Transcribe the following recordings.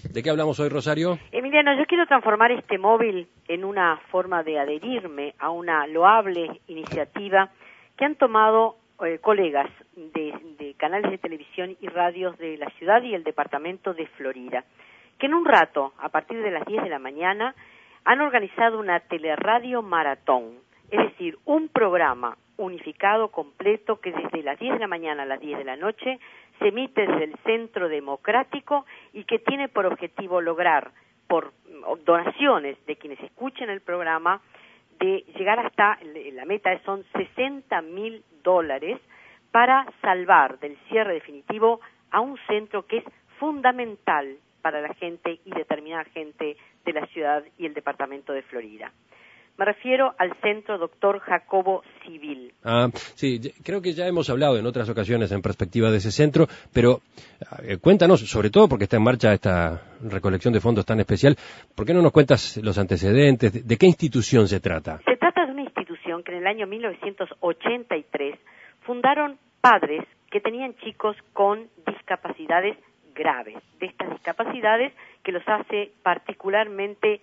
¿De qué hablamos hoy, Rosario? Emiliano, yo quiero transformar este móvil en una forma de adherirme a una loable iniciativa que han tomado colegas de canales de televisión y radios de la ciudad y el departamento de Florida, que en un rato, a partir de las 10 de la mañana, han organizado una teleradio maratón, es decir, un programa unificado, completo, que desde las 10 de la mañana a las 10 de la noche se emite desde el Centro Democrático y que tiene por objetivo lograr, por donaciones de quienes escuchen el programa, de llegar hasta, la meta son $60.000 para salvar del cierre definitivo a un centro que es fundamental para la gente y determinada gente de la ciudad y el departamento de Florida. Me refiero al Centro Dr. Jacobo Civil. Sí, creo que ya hemos hablado en otras ocasiones en perspectiva de ese centro, pero cuéntanos, sobre todo porque está en marcha esta recolección de fondos tan especial, ¿por qué no nos cuentas los antecedentes? ¿De qué institución se trata? Se trata de una institución que en el año 1983 fundaron padres que tenían chicos con discapacidades graves, de estas discapacidades que los hace particularmente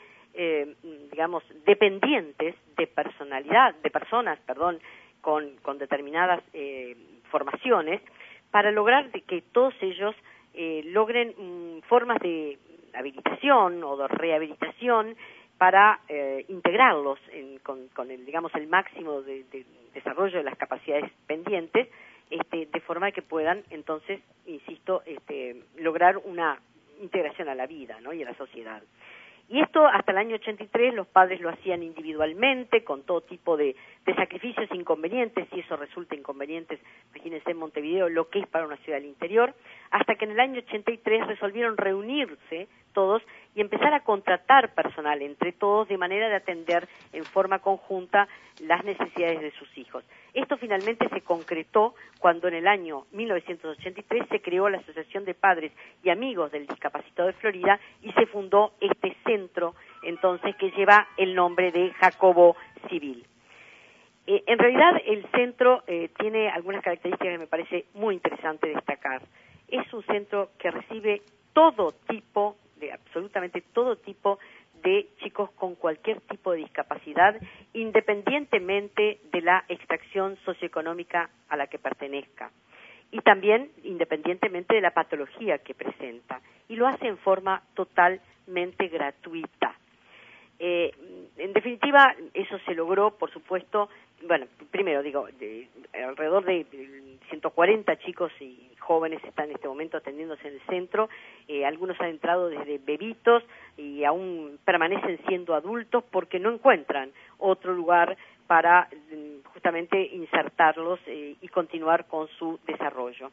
dependientes de personas con determinadas formaciones, para lograr de que todos ellos logren formas de habilitación o de rehabilitación para integrarlos con el máximo de desarrollo de las capacidades pendientes, de forma que puedan entonces, insisto, lograr una integración a la vida, ¿no?, y a la sociedad. Y esto hasta el año 83 los padres lo hacían individualmente, con todo tipo de sacrificios inconvenientes, y eso resulta inconvenientes, imagínense en Montevideo lo que es para una ciudad del interior, hasta que en el año 83 resolvieron reunirse todos y empezar a contratar personal entre todos de manera de atender en forma conjunta las necesidades de sus hijos. Esto finalmente se concretó cuando en el año 1983 se creó la Asociación de Padres y Amigos del Discapacitado de Florida y se fundó este centro, entonces, que lleva el nombre de Jacobo Civil. En realidad el centro tiene algunas características que me parece muy interesante destacar. Es un centro que recibe absolutamente todo tipo de chicos con cualquier tipo de discapacidad, independientemente de la extracción socioeconómica a la que pertenezca, y también independientemente de la patología que presenta, y lo hace en forma totalmente gratuita. En definitiva, eso se logró, por supuesto, primero alrededor de 140 chicos y jóvenes están en este momento atendiéndose en el centro, algunos han entrado desde bebitos y aún permanecen siendo adultos porque no encuentran otro lugar para justamente insertarlos y continuar con su desarrollo.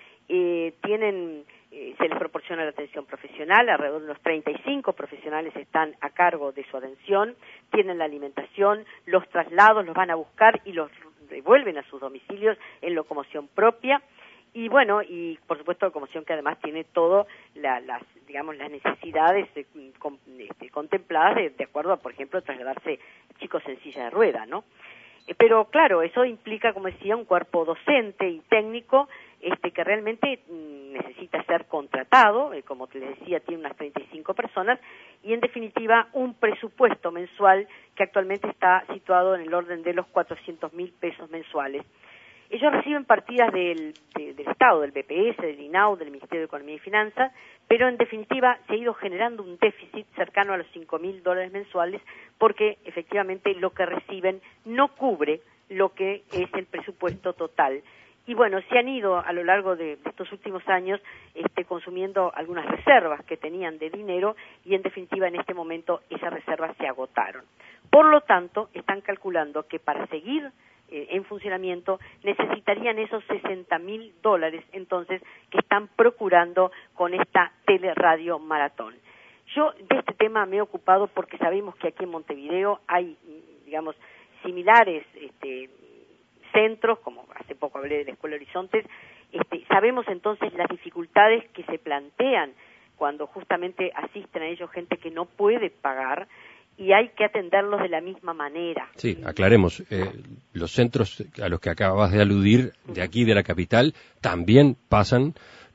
Se les proporciona la atención profesional, alrededor de unos 35 profesionales están a cargo de su atención, tienen la alimentación, los traslados los van a buscar y los devuelven a sus domicilios en locomoción propia, y por supuesto locomoción que además tiene todo las necesidades contempladas de acuerdo a, por ejemplo, trasladarse chicos en silla de rueda, ¿no? Pero claro, eso implica, como decía, un cuerpo docente y técnico que realmente necesita ser contratado, como te les decía, tiene unas 35 personas, y en definitiva un presupuesto mensual que actualmente está situado en el orden de los $400.000 mensuales. Ellos reciben partidas del Estado, del BPS, del INAU, del Ministerio de Economía y Finanzas, pero en definitiva se ha ido generando un déficit cercano a los $5.000 mensuales porque efectivamente lo que reciben no cubre lo que es el presupuesto total. Y se han ido a lo largo de estos últimos años consumiendo algunas reservas que tenían de dinero y en definitiva en este momento esas reservas se agotaron. Por lo tanto, están calculando que para seguir en funcionamiento necesitarían esos $60.000 entonces que están procurando con esta teleradio maratón. Yo de este tema me he ocupado porque sabemos que aquí en Montevideo hay, similares centros, como hace poco hablé de la Escuela Horizontes. Sabemos entonces las dificultades que se plantean cuando justamente asisten a ellos gente que no puede pagar, y hay que atenderlos de la misma manera. Sí, aclaremos, los centros a los que acabas de aludir de aquí de la capital también pasan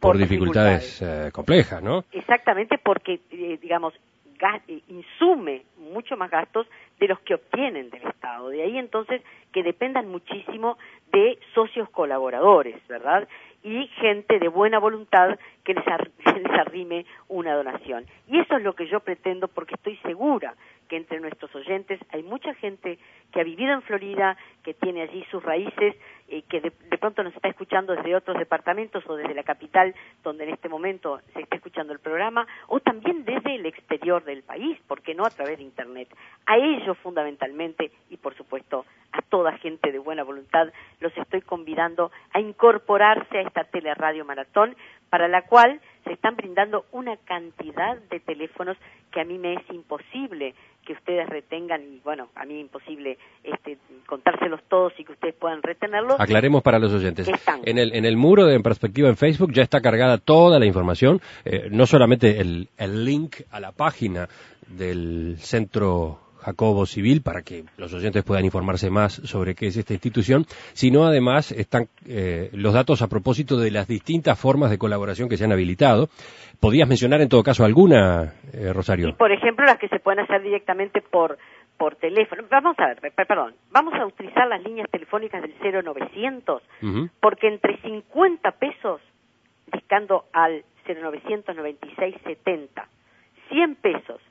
por dificultades complejas, ¿no? Exactamente, porque, digamos, insume mucho más gastos de los que obtienen del Estado. De ahí entonces que dependan muchísimo de socios colaboradores, ¿verdad? Y gente de buena voluntad que les arrime una donación. Y eso es lo que yo pretendo, porque estoy segura que entre nuestros oyentes hay mucha gente que ha vivido en Florida, que tiene allí sus raíces, que de pronto nos está escuchando desde otros departamentos o desde la capital, donde en este momento se está escuchando el programa, o también desde el exterior del país, ¿por qué no? A través de Internet. A ellos fundamentalmente, y por supuesto a toda gente de buena voluntad, los estoy convidando a incorporarse a esta teleradio maratón, para la cual se están brindando una cantidad de teléfonos que a mí me es imposible que ustedes retengan, y bueno, a mí imposible contárselos todos y que ustedes puedan retenerlos. Aclaremos para los oyentes. En el muro de En Perspectiva en Facebook ya está cargada toda la información, no solamente el link a la página del Centro Jacobo Civil para que los oyentes puedan informarse más sobre qué es esta institución, sino además están los datos a propósito de las distintas formas de colaboración que se han habilitado. ¿Podías mencionar en todo caso alguna, Rosario? Y por ejemplo las que se pueden hacer directamente por teléfono. Vamos a ver, perdón, vamos a utilizar las líneas telefónicas del 0900, porque entre 50 pesos, discando al 0900 96 70, 100 pesos,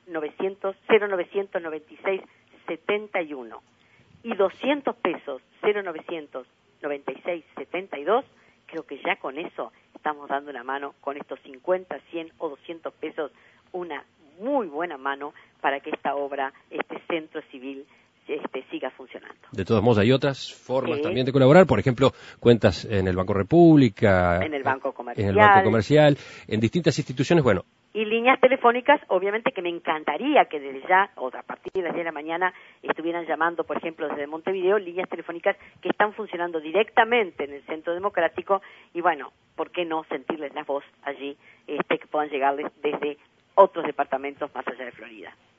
0996 71, y 200 pesos, 0996 72, creo que ya con eso estamos dando una mano, con estos 50, 100 o 200 pesos, una muy buena mano para que esta obra, este centro civil, siga funcionando. De todos modos, hay otras formas también de colaborar, por ejemplo, cuentas en el Banco República, en el Banco Comercial, en distintas instituciones, bueno. Y líneas telefónicas, obviamente que me encantaría que desde ya, o a partir de las 10 de la mañana, estuvieran llamando, por ejemplo, desde Montevideo, líneas telefónicas que están funcionando directamente en el Centro Democrático, y bueno, ¿por qué no sentirles la voz allí, que puedan llegarles desde otros departamentos más allá de Florida?